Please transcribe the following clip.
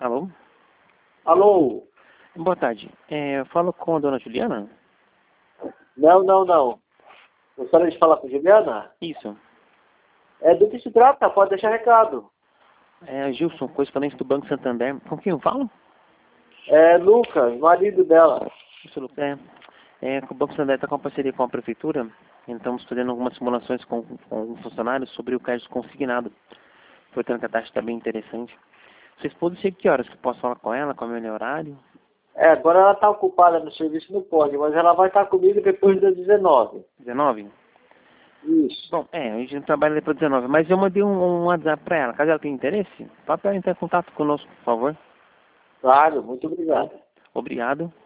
Alô? Alô? Boa tarde. Eu falo com a dona Juliana? Não. Gostaria de falar com a Juliana? Isso. Do que se trata? Pode deixar recado. Gilson, correspondente do Banco Santander. Com quem eu falo? Lucas, marido dela. Isso, Lucas. O Banco Santander está com uma parceria com a Prefeitura. Então, estamos fazendo algumas simulações com funcionários sobre o crédito consignado. Portanto, que a taxa está bem interessante. Vocês podem ser que horas que eu posso falar com ela, qual é o meu horário? Agora ela está ocupada no serviço, não pode, mas ela vai estar comigo depois das 19. 19? Isso. Bom, a gente não trabalha depois das 19, mas eu mandei um WhatsApp para ela. Caso ela tenha interesse, vá para ela entrar em contato conosco, por favor. Claro, muito obrigado. Obrigado.